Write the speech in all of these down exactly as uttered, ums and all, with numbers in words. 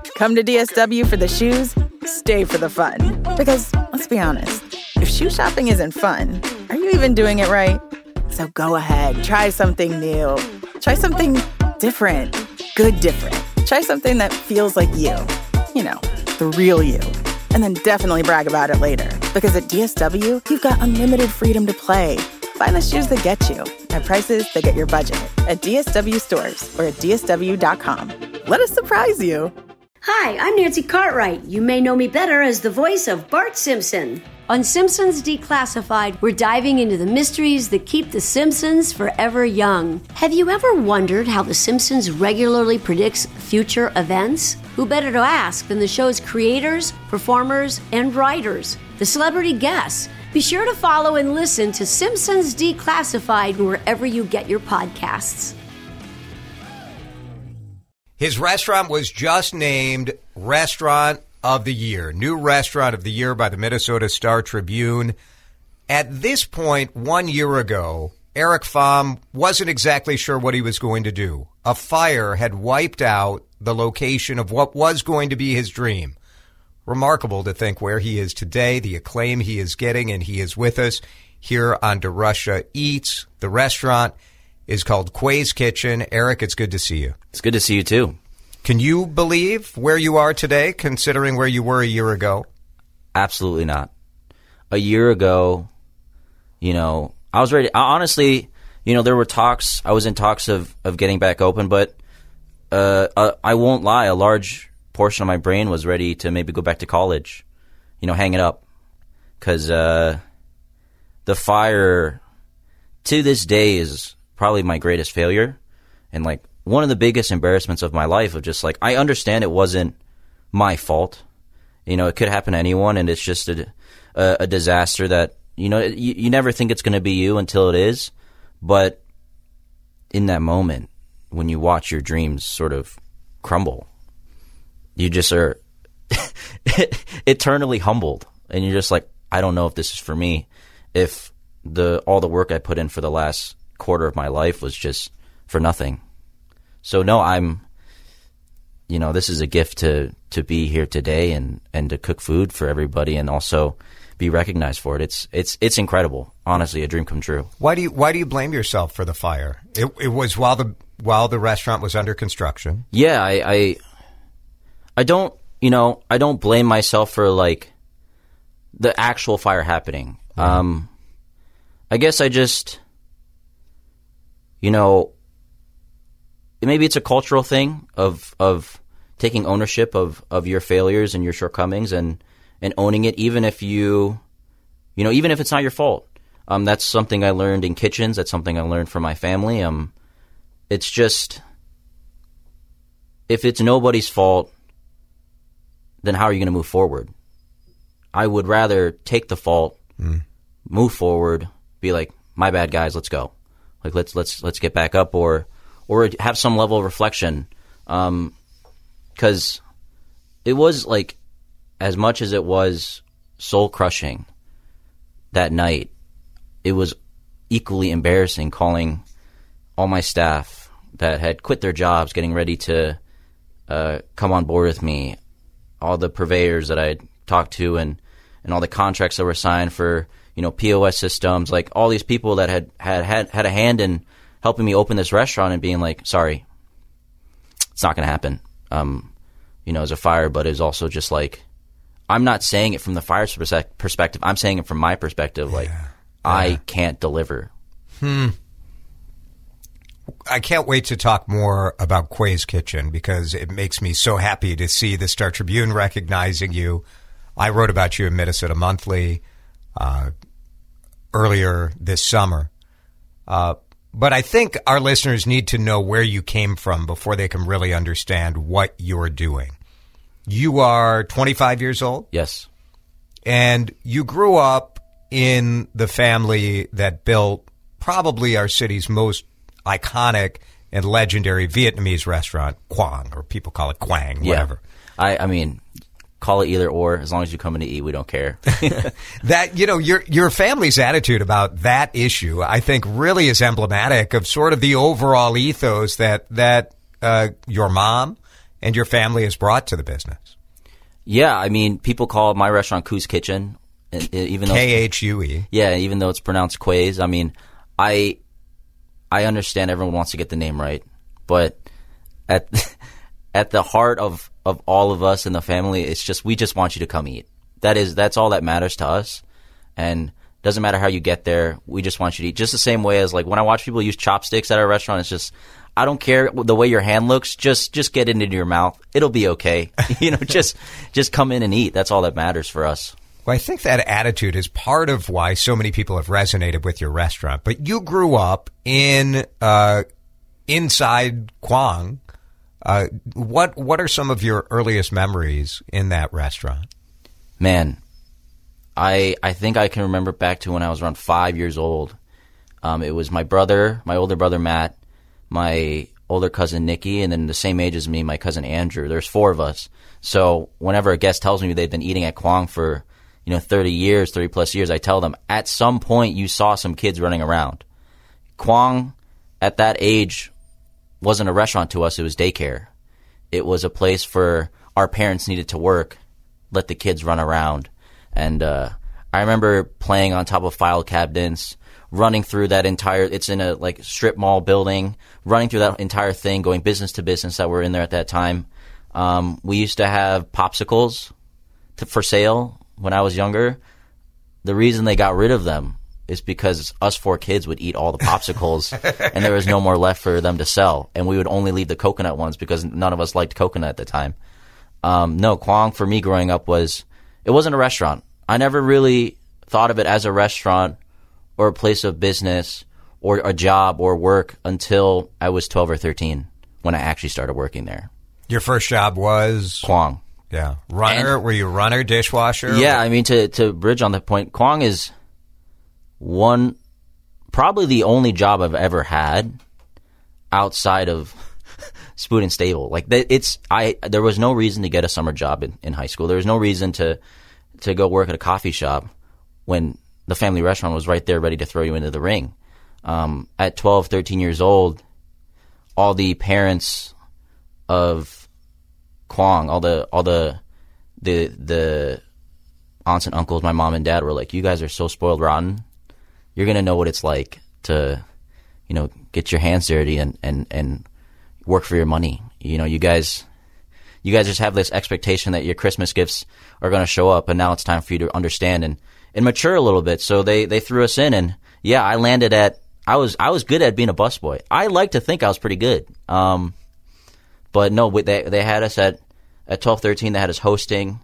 Come to D S W for the shoes, stay for the fun. Because, let's be honest, if shoe shopping isn't fun, are you even doing it right? So go ahead, try something new. Try something different. Good different. Try something that feels like you. You know, the real you. And then definitely brag about it later. Because at D S W, you've got unlimited freedom to play. Find the shoes that get you at prices that get your budget at D S W stores or at D S W dot com. Let us surprise you. Hi, I'm Nancy Cartwright. You may know me better as the voice of Bart Simpson. On Simpsons Declassified, we're diving into the mysteries that keep The Simpsons forever young. Have you ever wondered how The Simpsons regularly predicts future events? Who better to ask than the show's creators, performers, and writers, the celebrity guests? Be sure to follow and listen to Simpsons Declassified wherever you get your podcasts. His restaurant was just named Restaurant of the Year, new Restaurant of the Year by the Minnesota Star-Tribune. At this point, one year ago, Eric Fahm wasn't exactly sure what he was going to do. A fire had wiped out the location of what was going to be his dream. Remarkable to think where he is today, the acclaim he is getting, and he is with us here on DeRusha Eats. The restaurant is called Quay's Kitchen. Eric, it's good to see you. It's good to see you, too. Can you believe where you are today, considering where you were a year ago? Absolutely not. A year ago, you know, I was ready. Honestly, you know, there were talks. I was in talks of, of getting back open, but uh, uh, I won't lie. A large portion of my brain was ready to maybe go back to college, you know, hang it up. Because uh, the fire, to this day, is probably my greatest failure, and like one of the biggest embarrassments of my life. Of just like, I understand it wasn't my fault, you know, it could happen to anyone, and it's just a a, a disaster that, you know, you, you never think it's going to be you until it is. But in that moment, when you watch your dreams sort of crumble, you just are eternally humbled, and you're just like, I don't know if this is for me. If the all the work I put in for the last quarter of my life was just for nothing. So no, I'm, you know, this is a gift to, to be here today and, and to cook food for everybody and also be recognized for it. It's, it's, it's incredible. Honestly, a dream come true. Why do you, why do you blame yourself for the fire? It, it was while the, while the restaurant was under construction. Yeah, I, I, I don't, you know, I don't blame myself for like the actual fire happening. Mm-hmm. Um, I guess I just, you know, maybe it's a cultural thing of of taking ownership of, of your failures and your shortcomings and, and owning it, even if you, you know, even if it's not your fault. Um, that's something I learned in kitchens. That's something I learned from my family. Um, it's just, if it's nobody's fault, then how are you going to move forward? I would rather take the fault, mm. move forward, be like, my bad, guys, let's go. Like, let's let's let's get back up, or or have some level of reflection. Um, because it was like, as much as it was soul crushing that night, it was equally embarrassing calling all my staff that had quit their jobs, getting ready to uh, come on board with me, all the purveyors that I had talked to, and, and all the contracts that were signed for, you know, P O S systems, like all these people that had, had, had, had a hand in helping me open this restaurant and being like, sorry, it's not going to happen. Um, you know, as a fire, but it's also just like, I'm not saying it from the fire's perspective. I'm saying it from my perspective. Like, yeah. I yeah. can't deliver. Hmm. I can't wait to talk more about Quay's Kitchen because it makes me so happy to see the Star Tribune recognizing you. I wrote about you in Minnesota Monthly uh, earlier this summer. Uh, but I think our listeners need to know where you came from before they can really understand what you're doing. You are twenty-five years old? Yes. And you grew up in the family that built probably our city's most iconic and legendary Vietnamese restaurant, Quang, or people call it Quang, whatever. Yeah. I, I mean, call it either or. As long as you come in to eat, we don't care. That, you know, your your family's attitude about that issue, I think, really is emblematic of sort of the overall ethos that that uh, your mom and your family has brought to the business. Yeah, I mean, people call my restaurant Ku's Kitchen, even though K H U E. Yeah, even though it's pronounced Quays. I mean, I I understand everyone wants to get the name right, but at at the heart of, of all of us in the family, it's just we just want you to come eat. That is that's all that matters to us, and doesn't matter how you get there. We just want you to eat. Just the same way as like when I watch people use chopsticks at our restaurant, it's just I don't care the way your hand looks. Just just get it into your mouth. It'll be okay. you know, just just come in and eat. That's all that matters for us. Well, I think that attitude is part of why so many people have resonated with your restaurant. But you grew up in uh, inside Kwang. Uh, what what are some of your earliest memories in that restaurant? Man, I I think I can remember back to when I was around five years old. Um, it was my brother, my older brother Matt, my older cousin Nikki, and then the same age as me, my cousin Andrew. There's four of us. So whenever a guest tells me they've been eating at Kwang for you know, thirty years, thirty plus years, I tell them, at some point you saw some kids running around. Kwang, at that age, wasn't a restaurant to us. It was daycare. It was a place for our parents needed to work, let the kids run around. And uh, I remember playing on top of file cabinets, running through that entire, it's in a like strip mall building, running through that entire thing, going business to business that were in there at that time. Um, we used to have popsicles to, for sale. When I was younger, the reason they got rid of them is because us four kids would eat all the popsicles and there was no more left for them to sell. And we would only leave the coconut ones because none of us liked coconut at the time. Um, no, Kwang for me growing up was, it wasn't a restaurant. I never really thought of it as a restaurant or a place of business or a job or work until I was twelve or thirteen when I actually started working there. Your first job was? Kwang. Yeah. Runner? And, were you runner, dishwasher? Yeah, I mean, to, to bridge on the point, Kwang is one, probably the only job I've ever had outside of Spoon and Stable. Like, it's, I, there was no reason to get a summer job in, in high school. There was no reason to, to go work at a coffee shop when the family restaurant was right there ready to throw you into the ring. Um, at twelve, thirteen years old, all the parents of Kwang, all the all the the the aunts and uncles, my mom and dad were like, "You guys are so spoiled rotten. You're gonna know what it's like to, you know, get your hands dirty and, and, and work for your money. You know, you guys, you guys just have this expectation that your Christmas gifts are gonna show up, and now it's time for you to understand and, and mature a little bit." So they they threw us in, and yeah, I landed at I was I was good at being a busboy. I like to think I was pretty good. Um, But no, they they had us at, at twelve, thirteen, they had us hosting,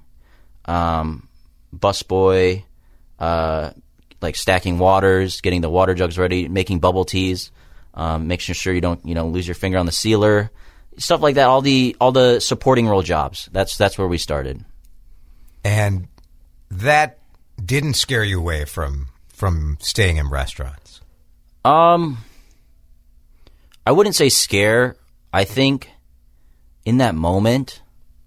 um, busboy, uh, like stacking waters, getting the water jugs ready, making bubble teas, um, making sure you don't, you know, lose your finger on the sealer, stuff like that. All the all the supporting role jobs. That's that's where we started. And that didn't scare you away from from staying in restaurants? Um, I wouldn't say scare. I think in that moment,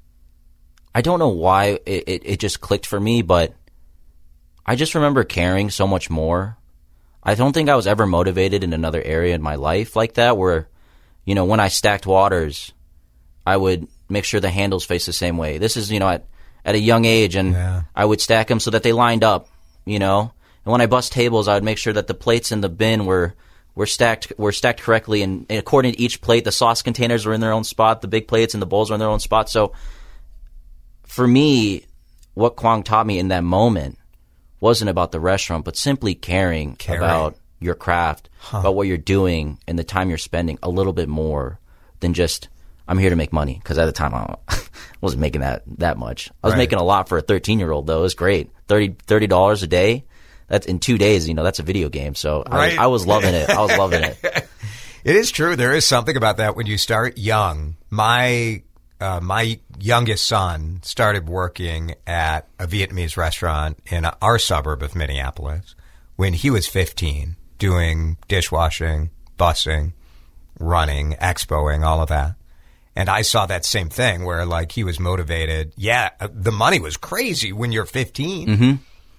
I don't know why it, it, it just clicked for me, but I just remember caring so much more. I don't think I was ever motivated in another area in my life like that where, you know, when I stacked waters, I would make sure the handles face the same way. This is, you know, at, at a young age, and yeah. I would stack them so that they lined up, you know. And when I bust tables, I would make sure that the plates in the bin were were stacked were stacked correctly, and, and according to each plate, the sauce containers were in their own spot, the big plates and the bowls were in their own spot. So for me, what Kwang taught me in that moment wasn't about the restaurant, but simply caring, caring. about your craft, huh. about what you're doing and the time you're spending a little bit more than just, I'm here to make money. Because at the time, I wasn't making that that much. I was right. making a lot for a thirteen-year-old, though. It was great. thirty dollars a day. That's in two days, you know, that's a video game. So right. I, I was loving it. I was loving it. It is true. There is something about that when you start young. My uh, my youngest son started working at a Vietnamese restaurant in our suburb of Minneapolis when he was fifteen, doing dishwashing, busing, running, expoing, all of that. And I saw that same thing where, like, he was motivated. Yeah, the money was crazy when you're fifteen, mm-hmm.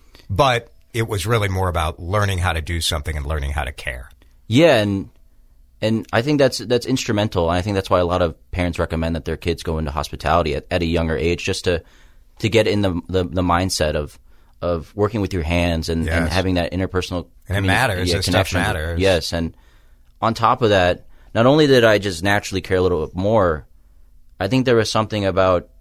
but it was really more about learning how to do something and learning how to care. Yeah, and and I think that's that's instrumental. And I think that's why a lot of parents recommend that their kids go into hospitality at, at a younger age, just to to get in the the, the mindset of of working with your hands and, yes. and having that interpersonal and it matters. Yeah, this connection. Stuff matters. Yes, and on top of that, not only did I just naturally care a little bit more, I think there was something about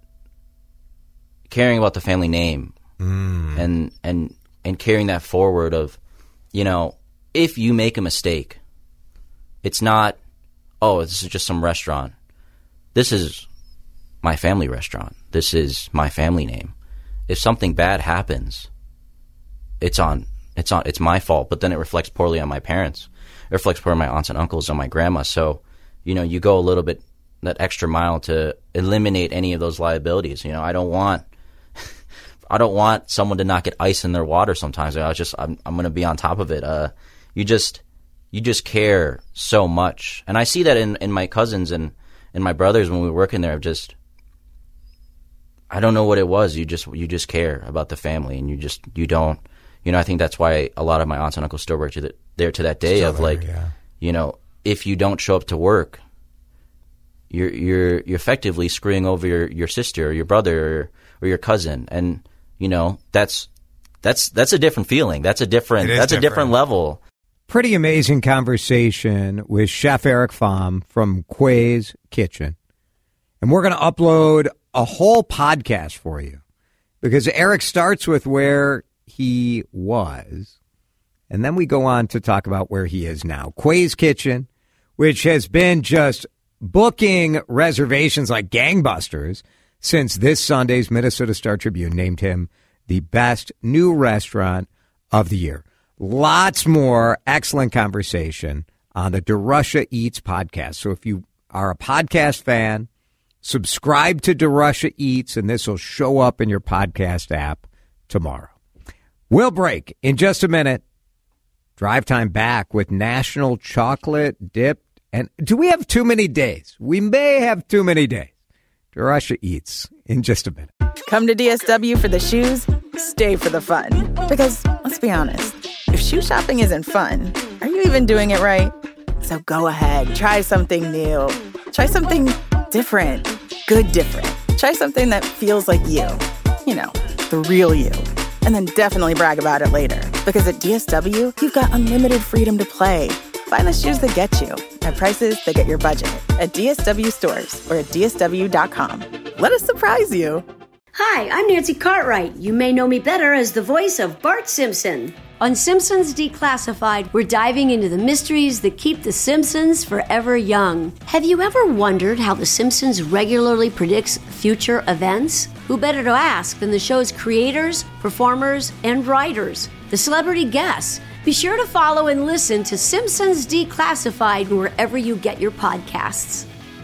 caring about the family name mm. and and and carrying that forward of, you know, if you make a mistake, it's not, oh, this is just some restaurant. This is my family restaurant. This is my family name. If something bad happens, it's on it's on it's my fault, but then it reflects poorly on my parents. It reflects poorly on my aunts and uncles and my grandma. So, you know, you go a little bit that extra mile to eliminate any of those liabilities. You know, I don't want I don't want someone to not get ice in their water sometimes. I was just I'm I'm going to be on top of it. Uh, you just you just care so much, and I see that in, in my cousins and, and my brothers when we were working there. Just I don't know what it was. You just you just care about the family, and you just you don't. You know, I think that's why a lot of my aunts and uncles still work to the, there to that day still of there, like, yeah. you know, if you don't show up to work, you're you're you're effectively screwing over your, your sister or your brother or, or your cousin, and you know that's that's that's a different feeling. That's a different that's different. a different level. Pretty amazing conversation with Chef Eric Pham from Quay's Kitchen, and we're going to upload a whole podcast for you because Eric starts with where he was, and then we go on to talk about where he is now. Quay's Kitchen, which has been just booking reservations like gangbusters since this Sunday's Minnesota Star Tribune named him the best new restaurant of the year. Lots more excellent conversation on the DeRusha Eats podcast. So if you are a podcast fan, subscribe to DeRusha Eats, and this will show up in your podcast app tomorrow. We'll break in just a minute. Drive time back with National Chocolate Dipped. And do we have too many days? We may have too many days. DeRusha Eats in just a minute. Come to D S W for the shoes, stay for the fun. Because, let's be honest, if shoe shopping isn't fun, are you even doing it right? So go ahead, try something new. Try something different. Good different. Try something that feels like you. You know, the real you. And then definitely brag about it later. Because at D S W, you've got unlimited freedom to play. Find the shoes that get you at prices that get your budget at D S W stores or at D S W dot com. Let us surprise you. Hi, I'm Nancy Cartwright. You may know me better as the voice of Bart Simpson. On Simpsons Declassified, we're diving into the mysteries that keep the Simpsons forever young. Have you ever wondered how the Simpsons regularly predicts future events? Who better to ask than the show's creators, performers, and writers, the celebrity guests? Be sure to follow and listen to Simpsons Declassified wherever you get your podcasts.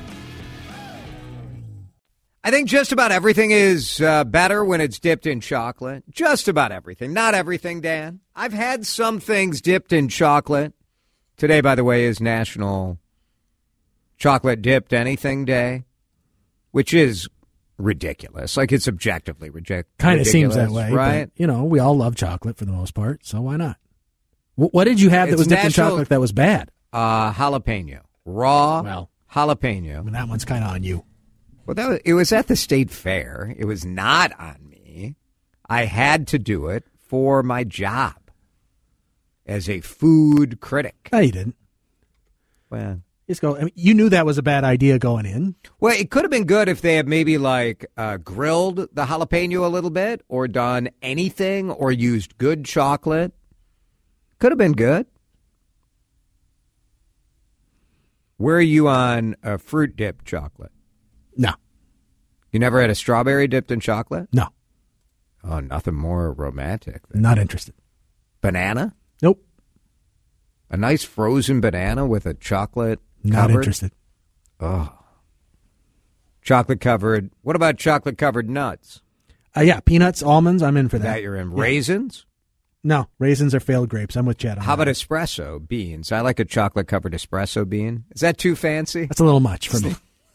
I think just about everything is uh, better when it's dipped in chocolate. Just about everything. Not everything, Dan. I've had some things dipped in chocolate. Today, by the way, is National Chocolate Dipped Anything Day, which is ridiculous. Like, it's objectively ridiculous. Kind of seems that way, right? But, you know, we all love chocolate for the most part, so why not? W- what did you have that it's was dipped national, in chocolate that was bad? Uh, jalapeno. Raw well, jalapeno. I mean, that one's kind of on you. Well, that was, it was at the state fair. It was not on me. I had to do it for my job as a food critic. No, you didn't. Well, Just go. I mean, you knew that was a bad idea going in. well, it could have been good if they had maybe like uh, grilled the jalapeno a little bit, or done anything, or used good chocolate. Could have been good. Where are you on uh, fruit dipped chocolate? No. You never had a strawberry dipped in chocolate? No. Oh, nothing more romantic than Not interested. banana? Nope. A nice frozen banana with a chocolate Not covered? interested. Oh. Chocolate covered. What about chocolate covered nuts? Uh, yeah, peanuts, almonds, I'm in for that. That you're in. Yeah. Raisins? No, raisins are failed grapes. I'm with Chad on How that. about espresso beans? I like a chocolate covered espresso bean. Is that too fancy? That's a little much for me.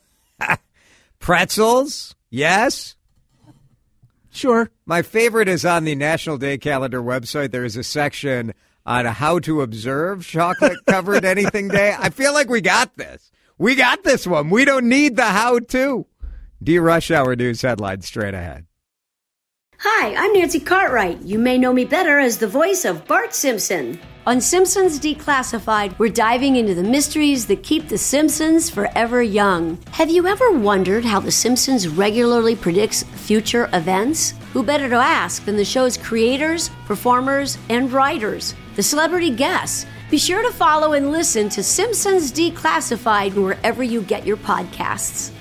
Pretzels? Yes. Sure. My favorite is on the National Day Calendar website. There is a section on how to observe chocolate-covered anything day. I feel like we got this. We got this one. We don't need the how-to. D Rush Hour News headlines straight ahead. Hi, I'm Nancy Cartwright. You may know me better as the voice of Bart Simpson. On Simpsons Declassified, we're diving into the mysteries that keep The Simpsons forever young. Have you ever wondered how The Simpsons regularly predicts future events? Who better to ask than the show's creators, performers, and writers, the celebrity guests? Be sure to follow and listen to Simpsons Declassified wherever you get your podcasts.